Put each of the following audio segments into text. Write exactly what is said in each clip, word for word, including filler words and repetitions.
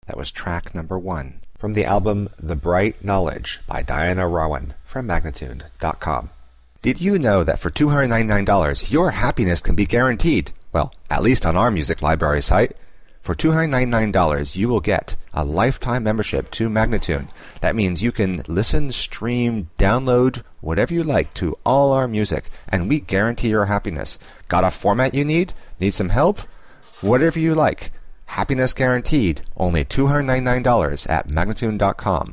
That was track number one from the album The Bright Knowledge by Diana Rowan from Magnatune dot com. Did you know that for two hundred ninety-nine dollars your happiness can be guaranteed? Well, at least on our music library site. For two hundred ninety-nine dollars you will get a lifetime membership to Magnatune. That means you can listen, stream, download, whatever you like to all our music, and we guarantee your happiness. Got a format you need? Need some help? Whatever you like. Happiness guaranteed. Only two hundred ninety-nine dollars at Magnatune dot com.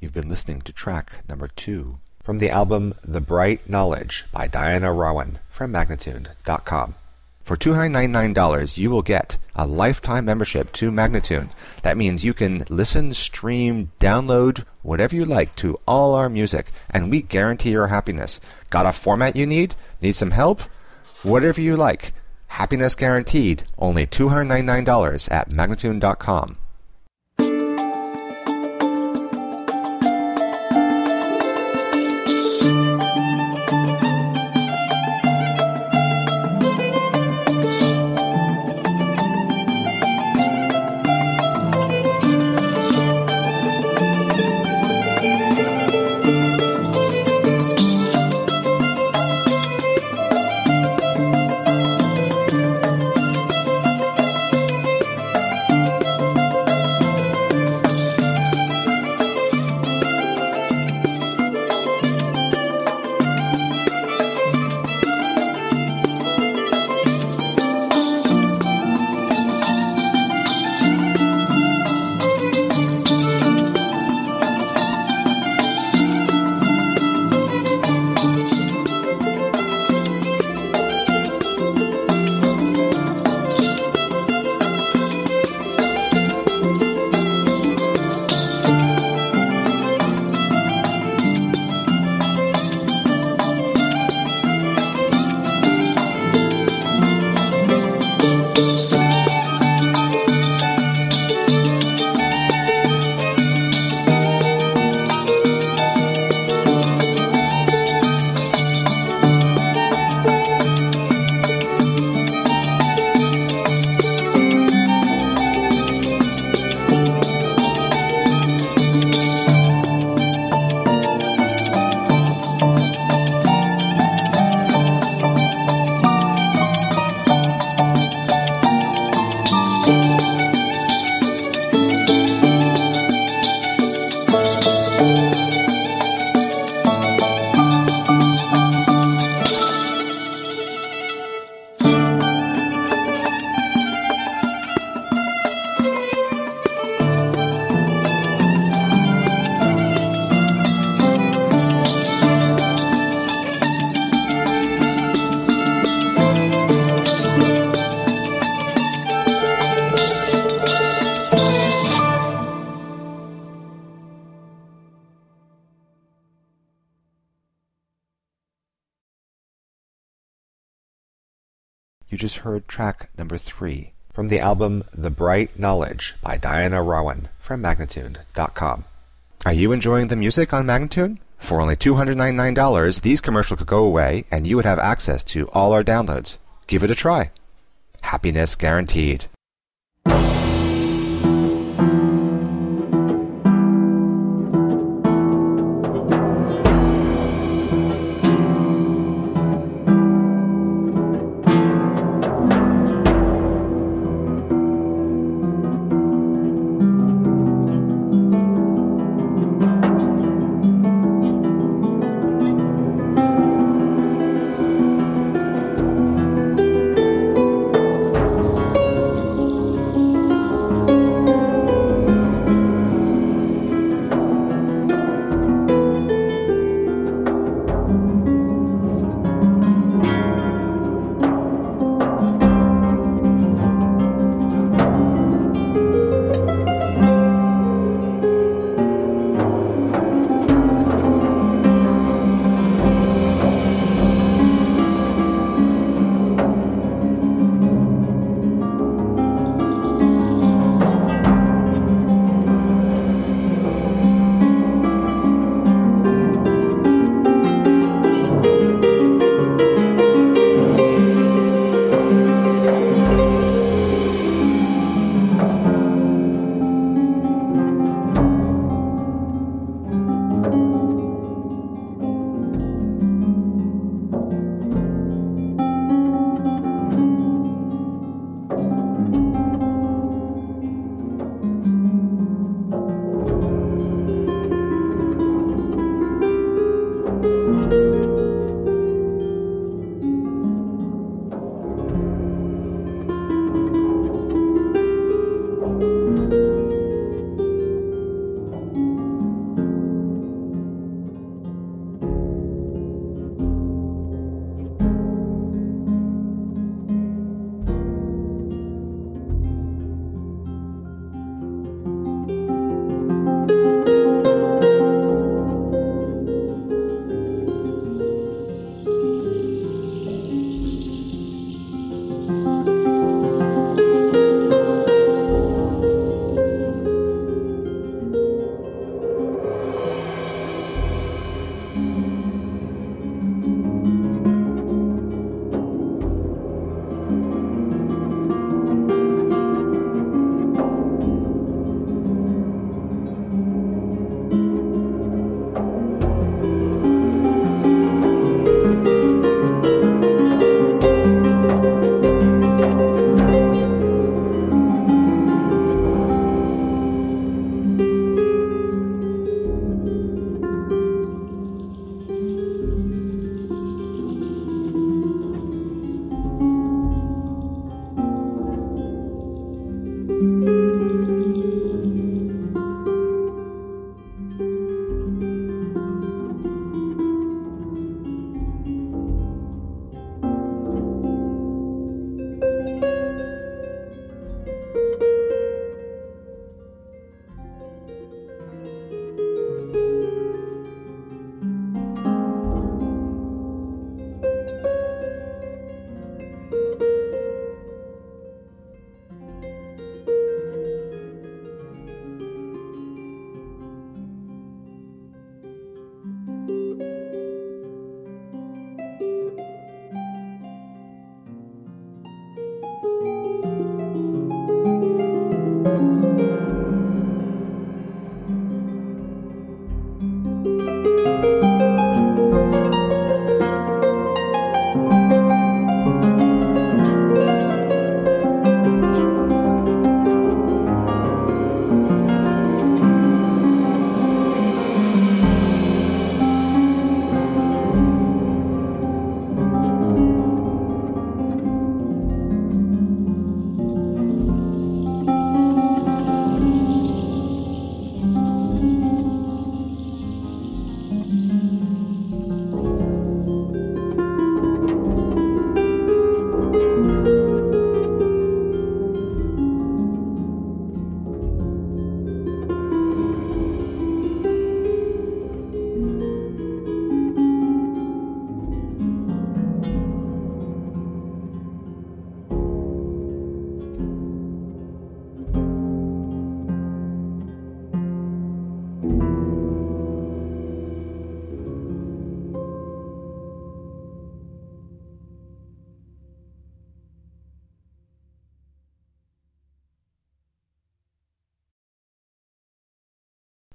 You've been listening to track number two from the album The Bright Knowledge by Diana Rowan from Magnitude dot com. For two hundred ninety-nine dollars, you will get a lifetime membership to Magnitude. That means you can listen, stream, download, whatever you like to all our music, and we guarantee your happiness. Got a format you need? Need some help? Whatever you like. Happiness guaranteed. Only two hundred ninety-nine dollars at Magnitude dot com. You just heard track number three from the album The Bright Knowledge by Diana Rowan from Magnitude dot com. Are you enjoying the music on Magnitude? For only two hundred ninety-nine dollars, these commercials could go away and you would have access to all our downloads. Give it a try. Happiness guaranteed.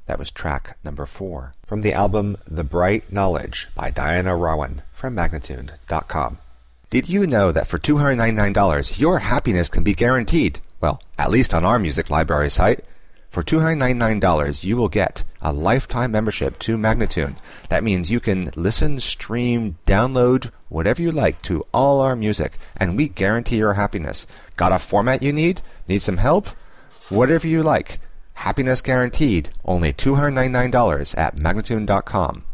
That was track number four from the album The Bright Knowledge by Diana Rowan from Magnitude dot com. Did you know that for two hundred ninety-nine dollars your happiness can be guaranteed? Well, at least on our music library site. For two hundred ninety-nine dollars you will get a lifetime membership to Magnitude. That means you can listen, stream, download, whatever you like to all our music, and we guarantee your happiness. Got a format you need? Need some help? Whatever you like. Happiness guaranteed. Only two hundred ninety-nine dollars at Magnitude dot com.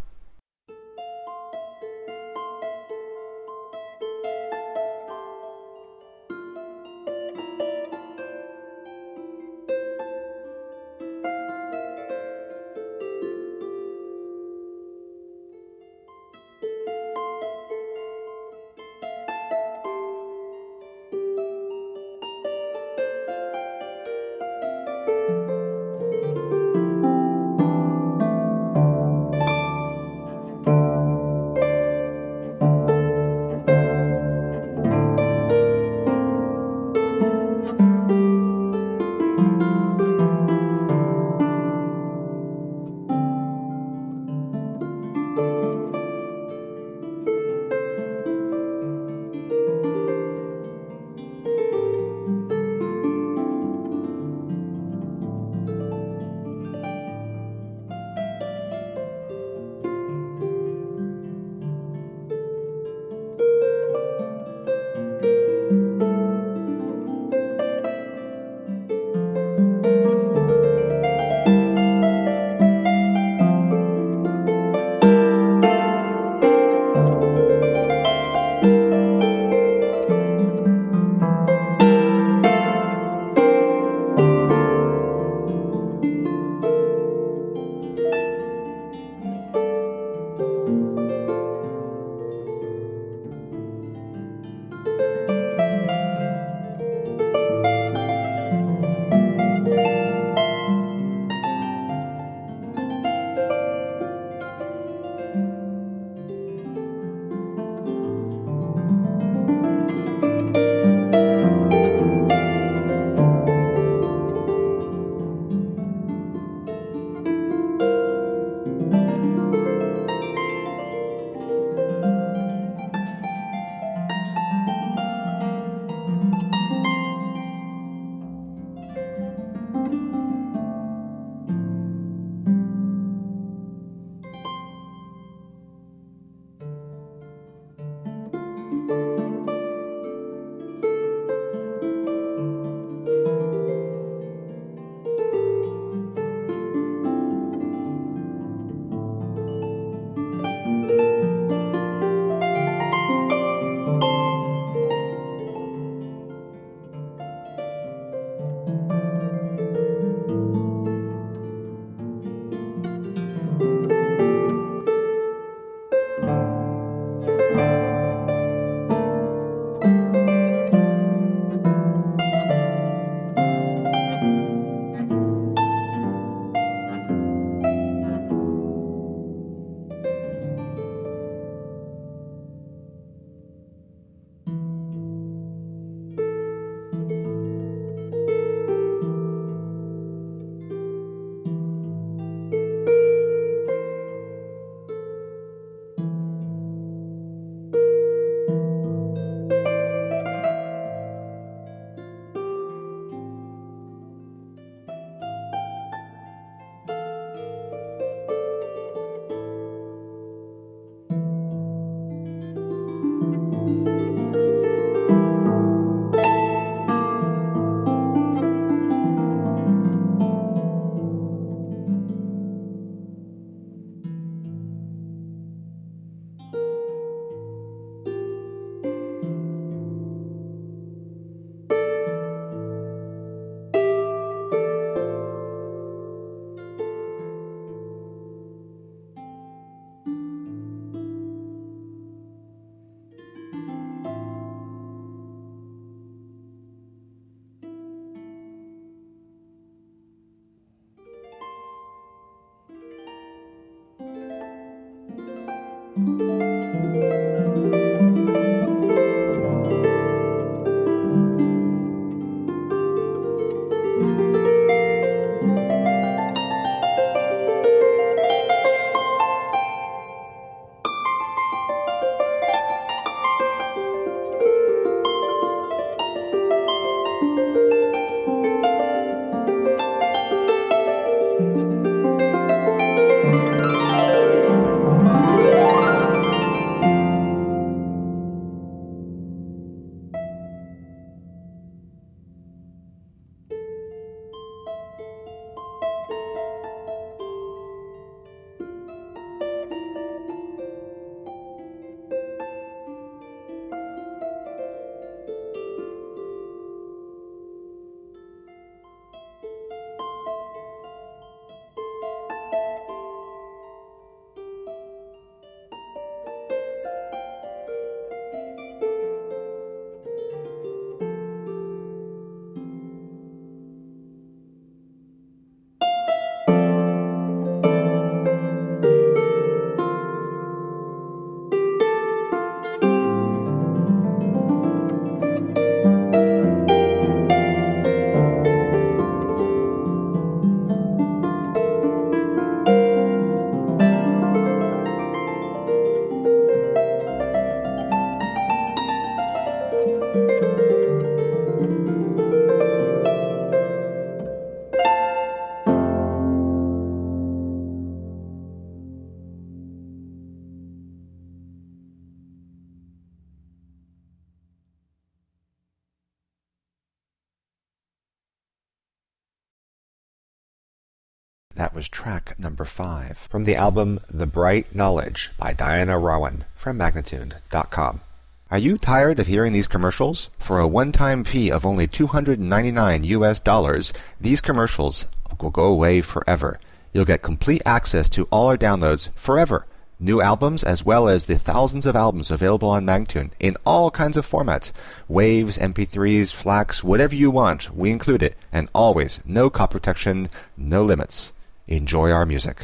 That was track number five from the album The Bright Knowledge by Diana Rowan from Magnitude dot com. Are you tired of hearing these commercials? For a one-time fee of only two hundred ninety-nine U S dollars, these commercials will go away forever. You'll get complete access to all our downloads forever. New albums as well as the thousands of albums available on Magtune in all kinds of formats. Waves, M P threes, FLACs, whatever you want, we include it. And always, no copy protection, no limits. Enjoy our music.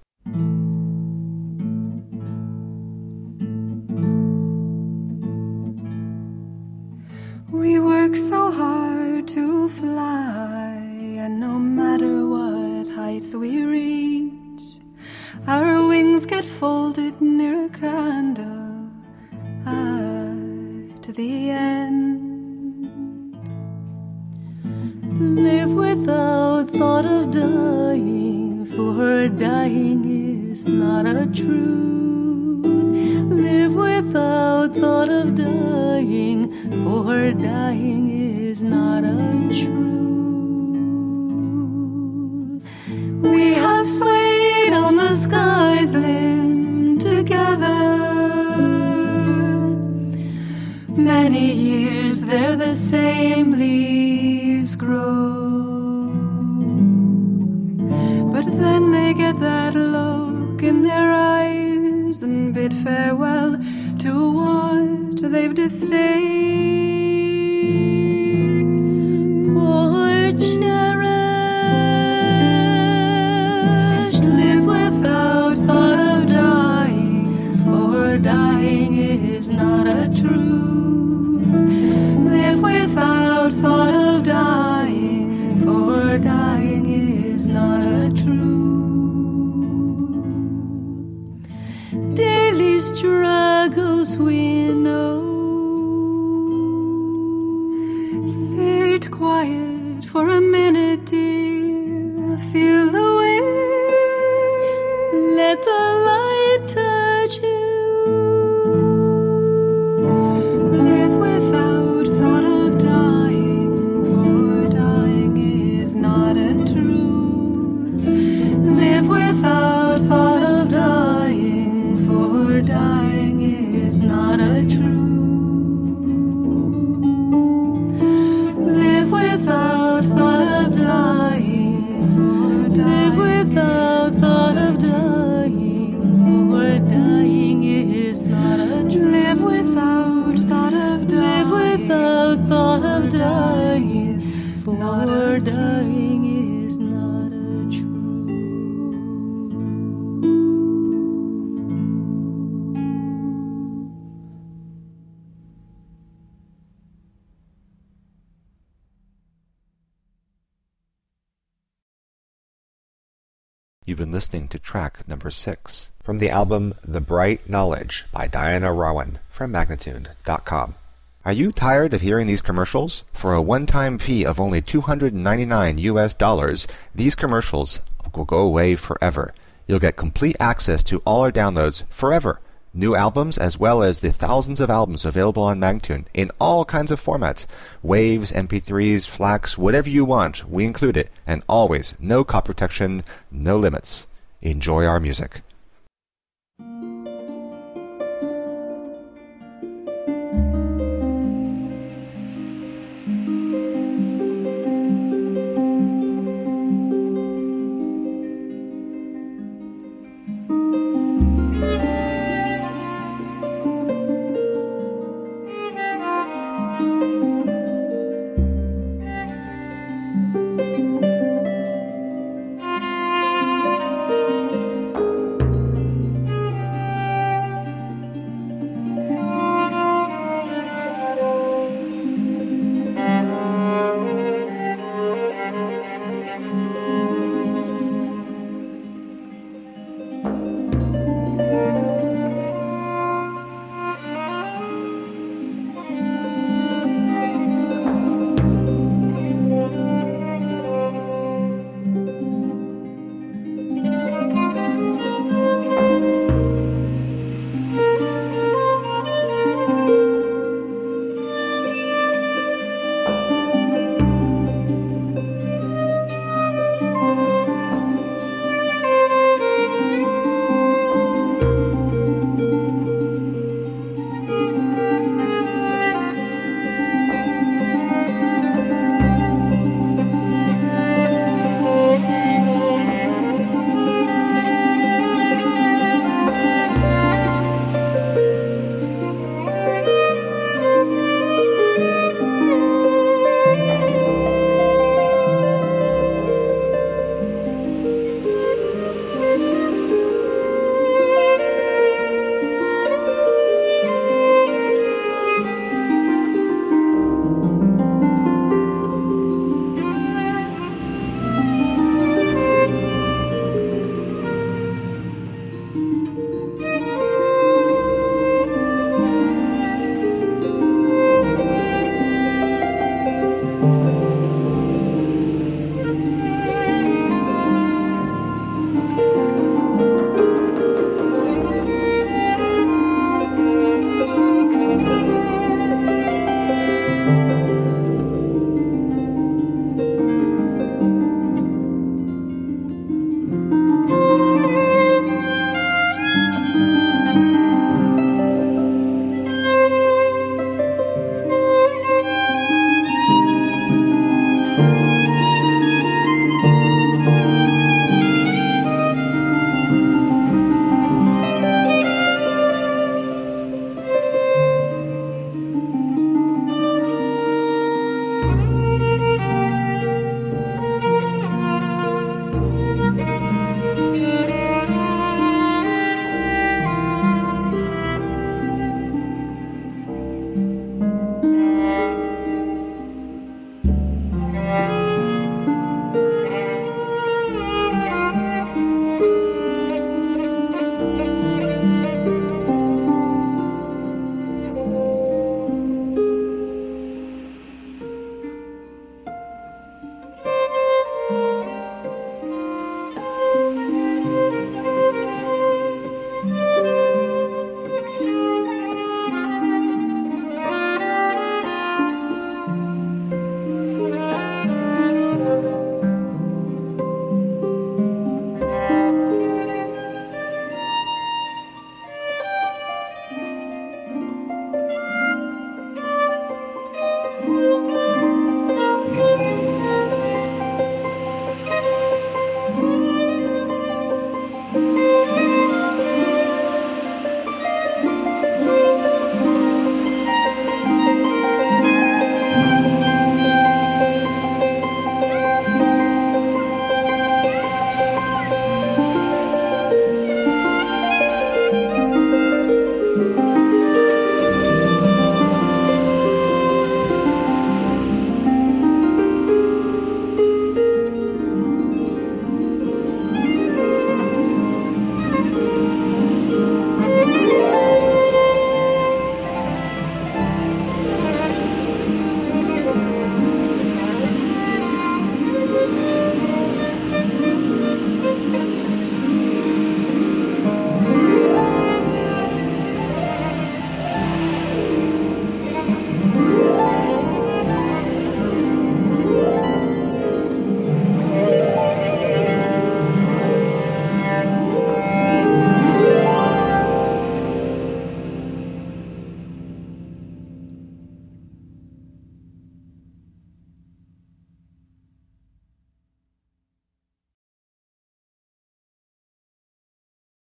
We work so hard to fly, and no matter what heights we reach, our wings get folded near a candle ah, to the end. Live without thought of dying, for dying is not a truth. Live without thought of dying, for dying is not a truth. We have swayed on the sky's limb together. Many years there the same leaves grow, but then they get that look in their eyes and bid farewell to what they've disdained or cherished. Live without thought of dying, for dying is not a truth. Live without thought of dying, for dying is not a truth. Daily struggles we know. Sit quiet for a minute, dear. Feel the wind. Let the light touch you. Live without thought of dying, for dying is not a truth. Live without thought of dying, for dying is not a truth. Live without thought of dying, for dying. Live without thought of dying, for dying is not a truth. Live without thought of dying. Live without thought of dying, for dying is not a truth. You've been listening to track number six from the album The Bright Knowledge by Diana Rowan from Magnitude dot com. Are you tired of hearing these commercials? For a one-time fee of only two hundred ninety-nine U S dollars, these commercials will go away forever. You'll get complete access to all our downloads forever. New albums as well as the thousands of albums available on Magtune in all kinds of formats. Waves, M P threes, FLACs, whatever you want, we include it. And always, no copy protection, no limits. Enjoy our music.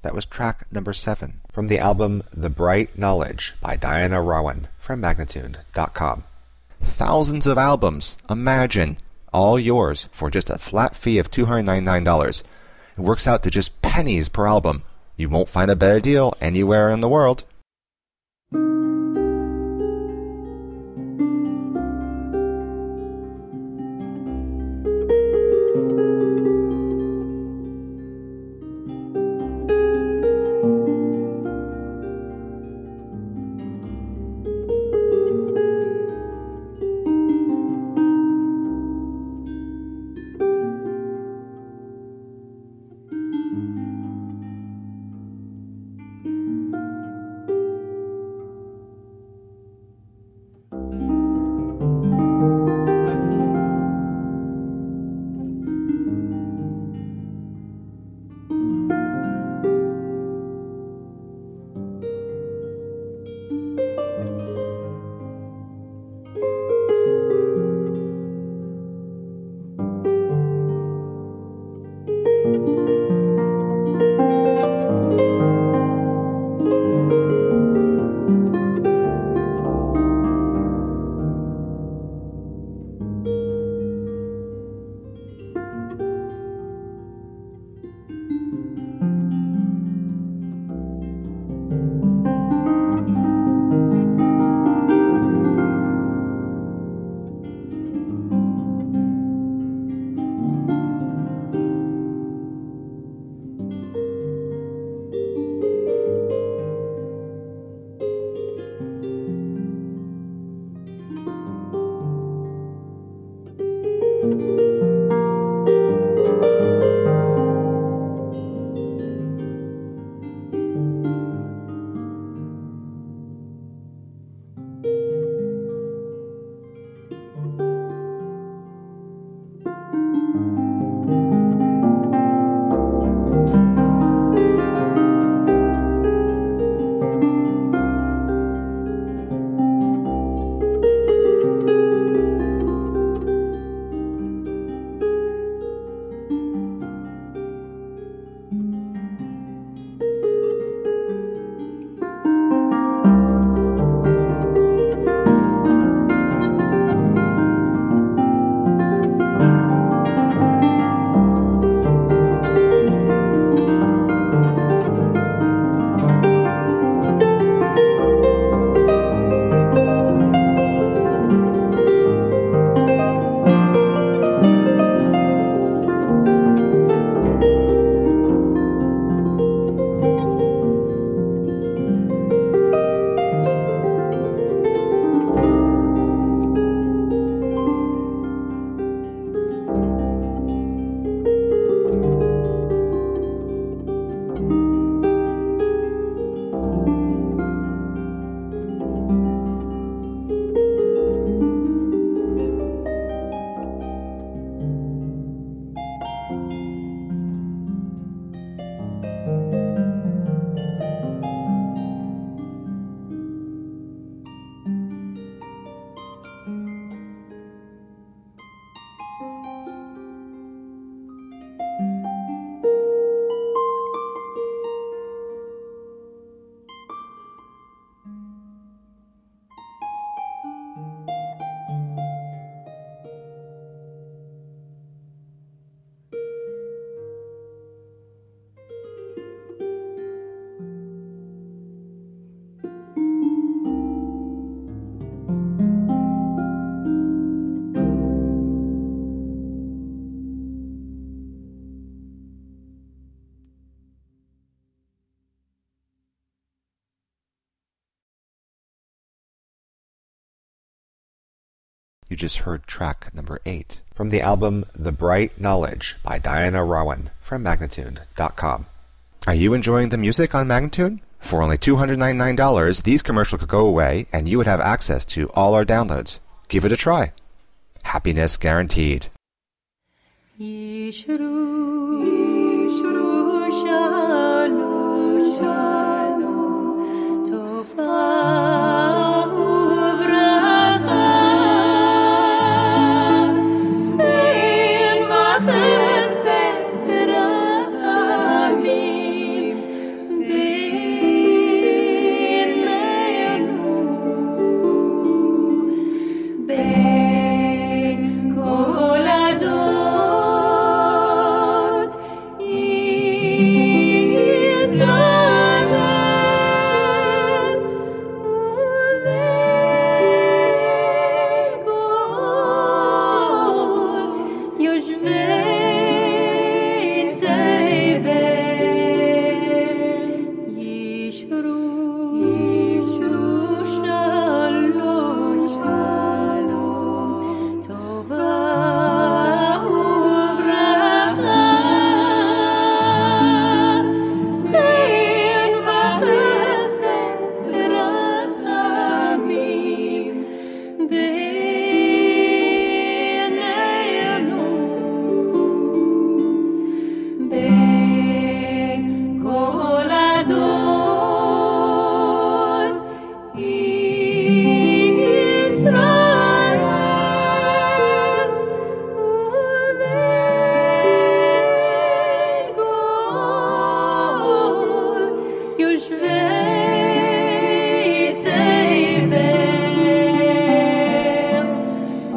That was track number seven from the album The Bright Knowledge by Diana Rowan from Magnitude dot com. Thousands of albums, imagine, all yours for just a flat fee of two hundred ninety-nine dollars. It works out to just pennies per album. You won't find a better deal anywhere in the world. You just heard track number eight from the album The Bright Knowledge by Diana Rowan from Magnitude dot com. Are you enjoying the music on Magnitude? For only two hundred ninety-nine dollars, these commercials could go away and you would have access to all our downloads. Give it a try. Happiness guaranteed.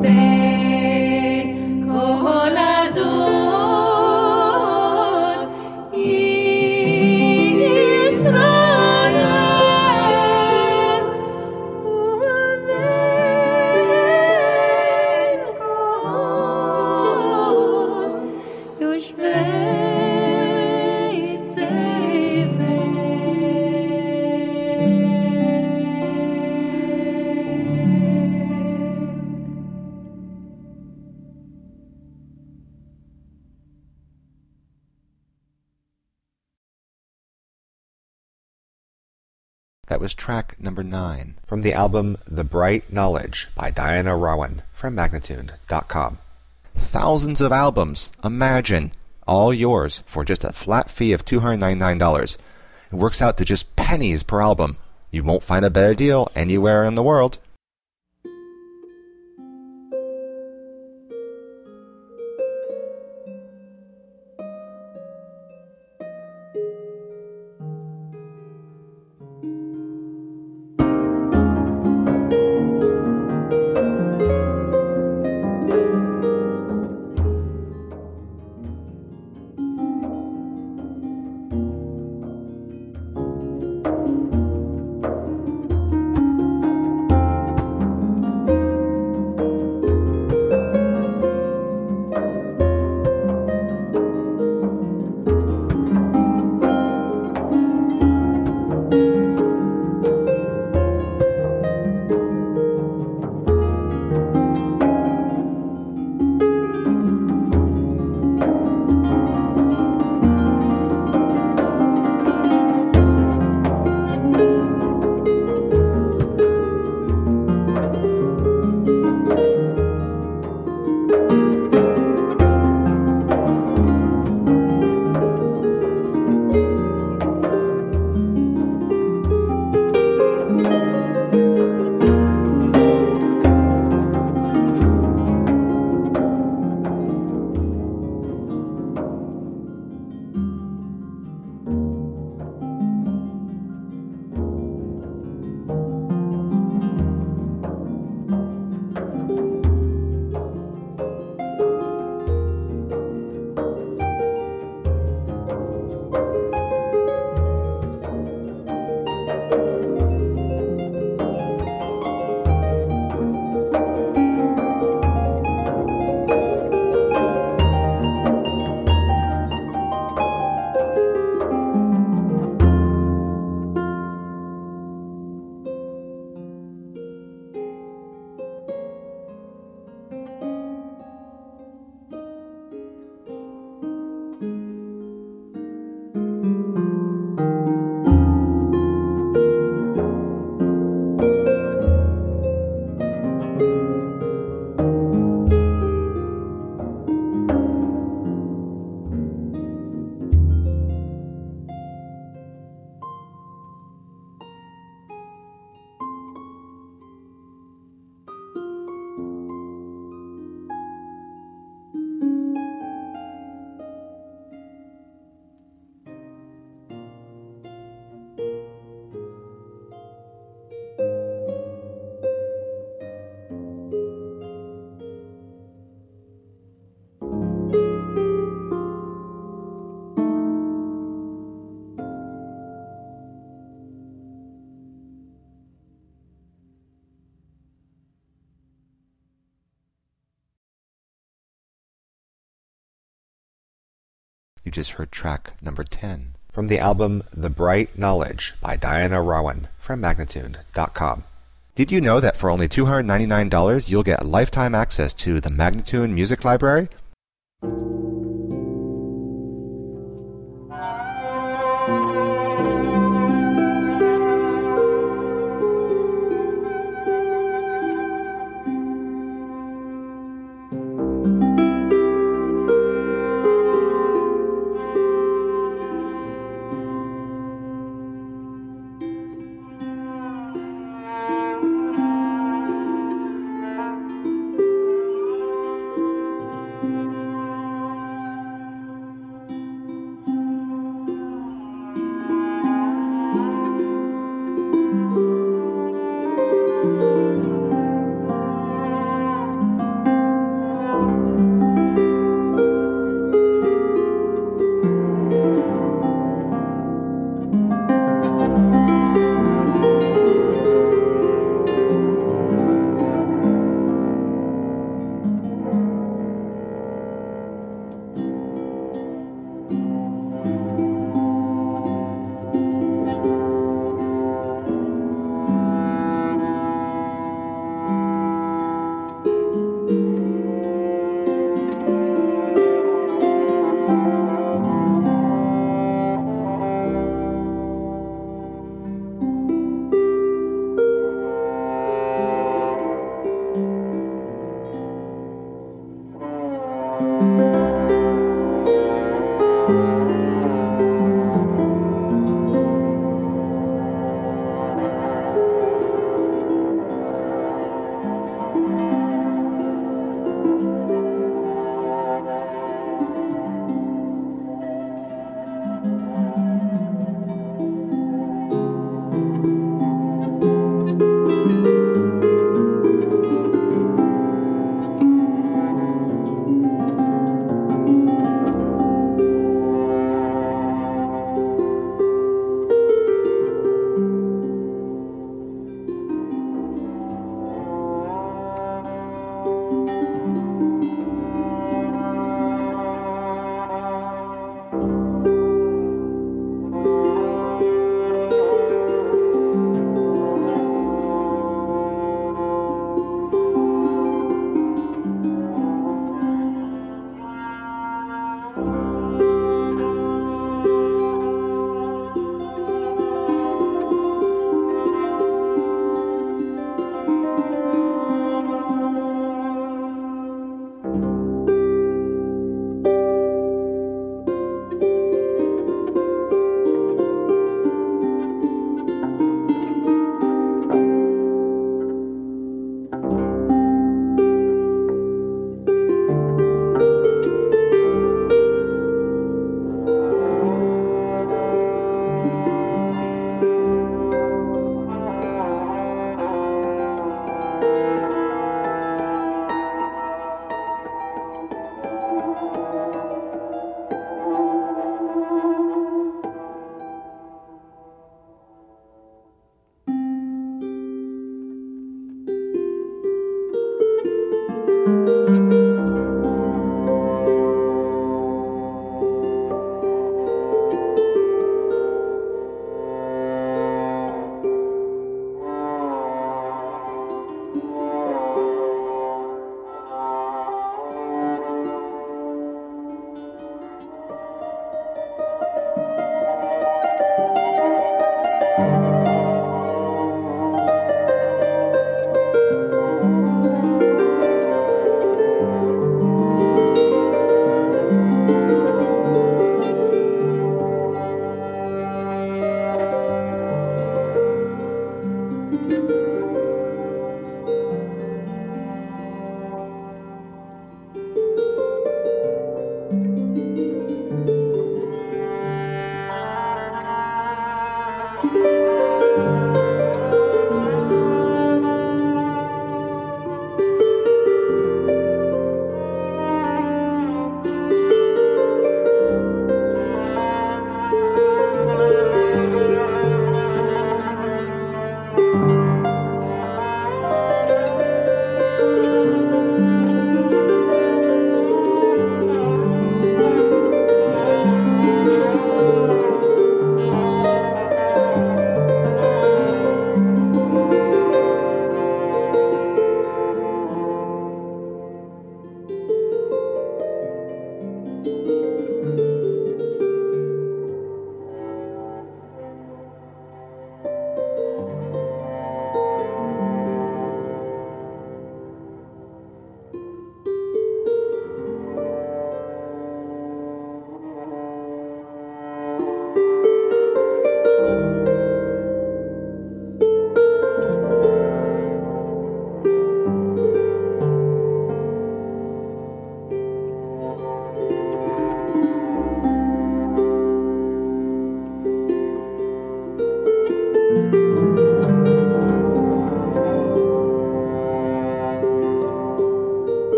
בכל עדות ישראל ובין כל יושבי That was track number nine from the album The Bright Knowledge by Diana Rowan from Magnitude dot com. Thousands of albums, imagine, all yours for just a flat fee of two hundred ninety-nine dollars. It works out to just pennies per album. You won't find a better deal anywhere in the world. You just heard track number ten from the album The Bright Knowledge by Diana Rowan from Magnitude dot com. Did you know that for only two hundred ninety-nine dollars you'll get lifetime access to the Magnitude Music Library?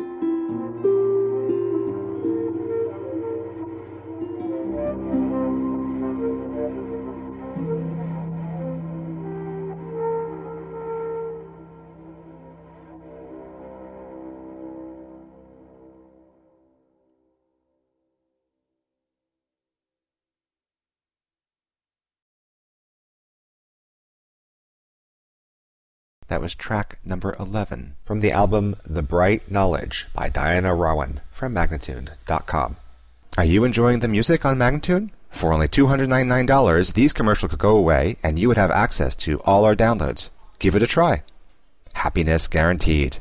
That was track number eleven from the album The Bright Knowledge by Diana Rowan from Magnitude dot com. Are you enjoying the music on Magnitude? For only two hundred ninety-nine dollars, these commercials could go away and you would have access to all our downloads. Give it a try. Happiness guaranteed.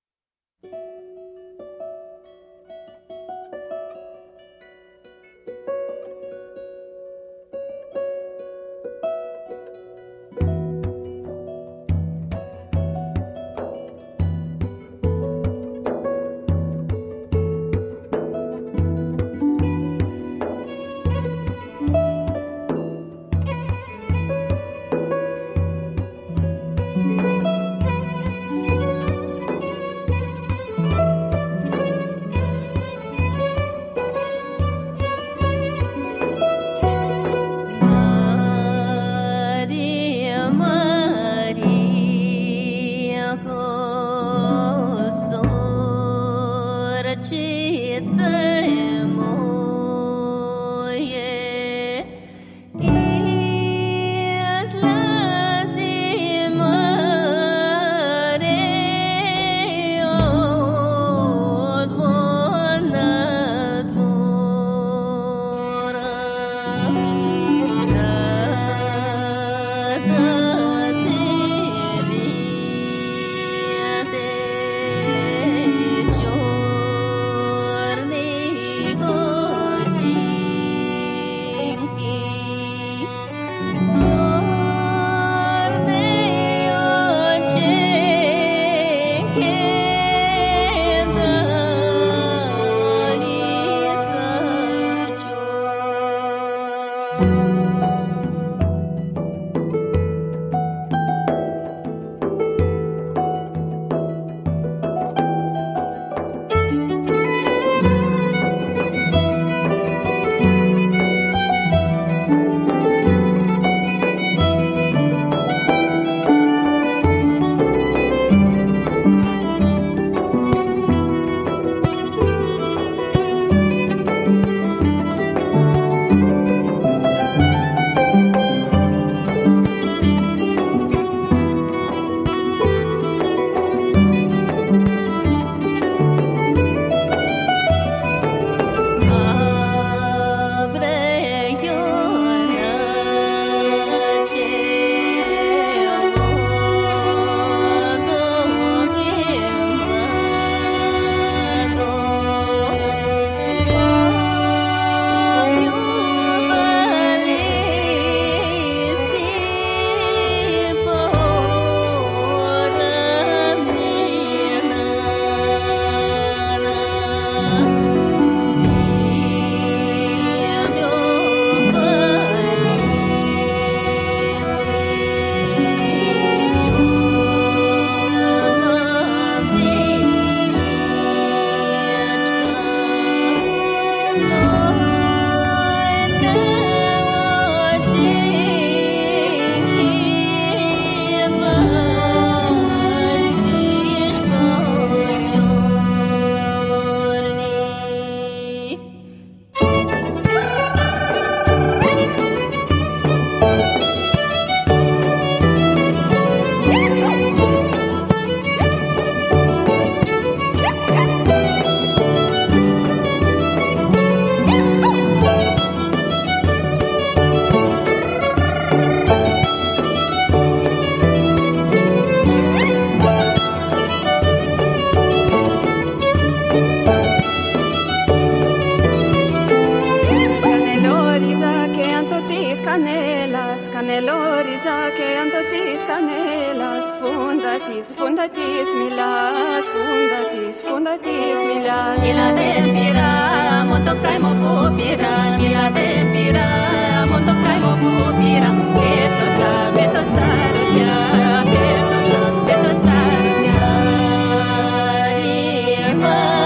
fundatis, fundatis milas, fundatis, fundatis milas. Mila tempira, motokai mo pupira, mila tempira, motokai mo pupira. Perto sal, perto saros ya, perto sal, perto saros ya.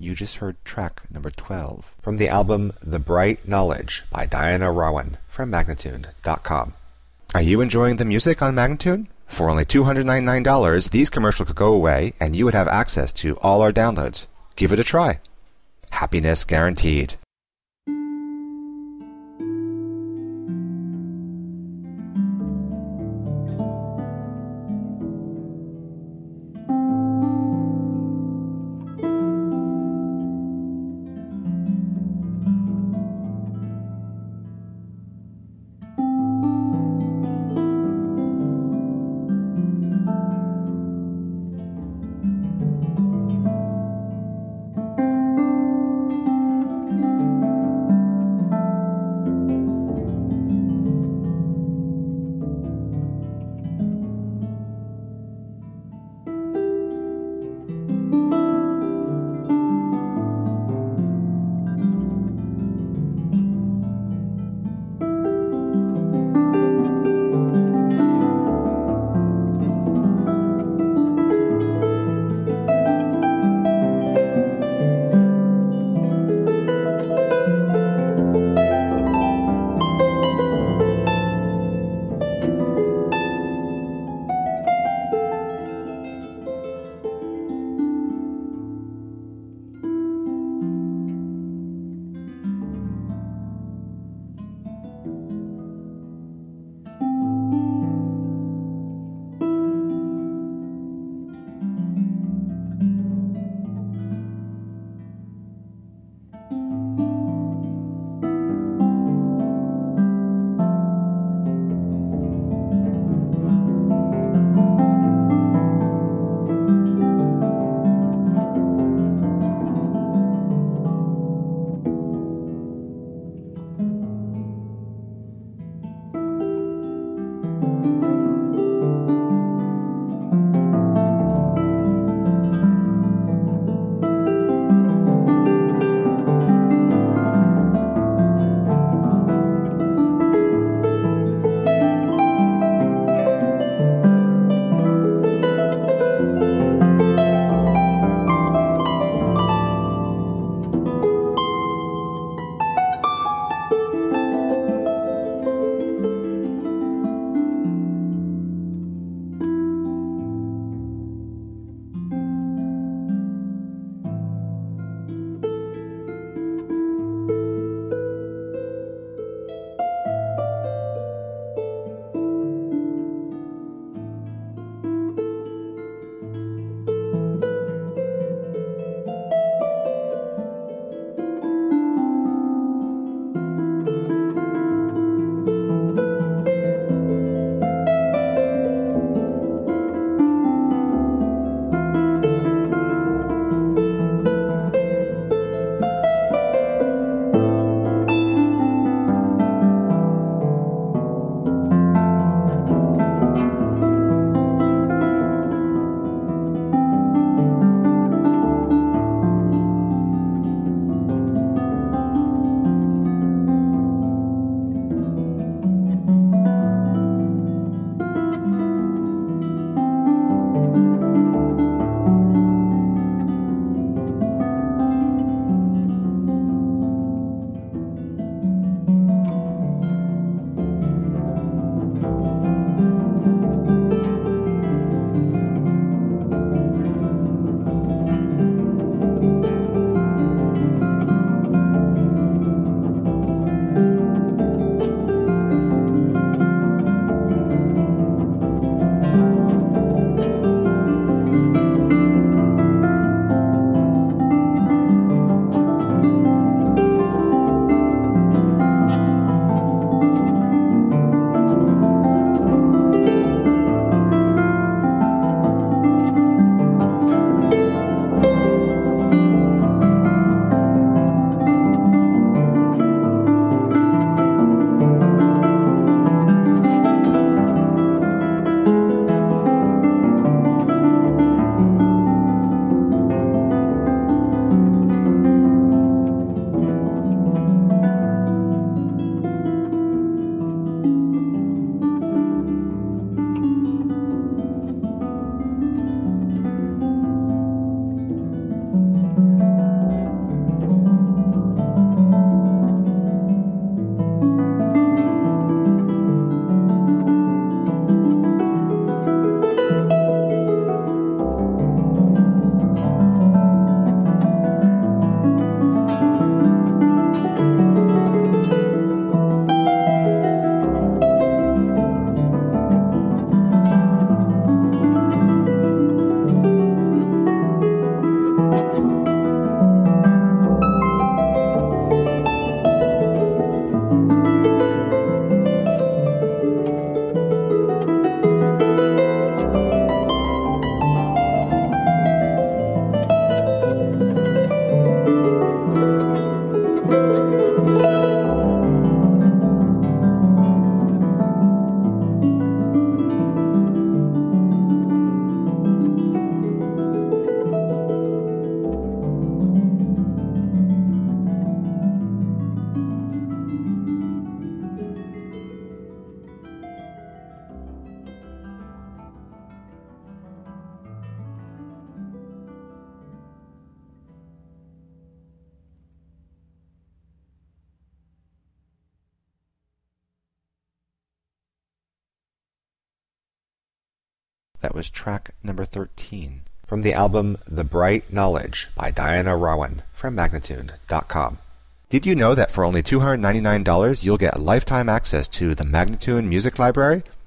You just heard track number twelve from the album The Bright Knowledge by Diana Rowan from Magnitude dot com. Are you enjoying the music on Magnitude? For only two hundred ninety-nine dollars, these commercials could go away and you would have access to all our downloads. Give it a try. Happiness guaranteed. That was track number thirteen from the album The Bright Knowledge by Diana Rowan from Magnitude dot com. Did you know that for only two hundred ninety-nine dollars you'll get lifetime access to the Magnitude Music Library?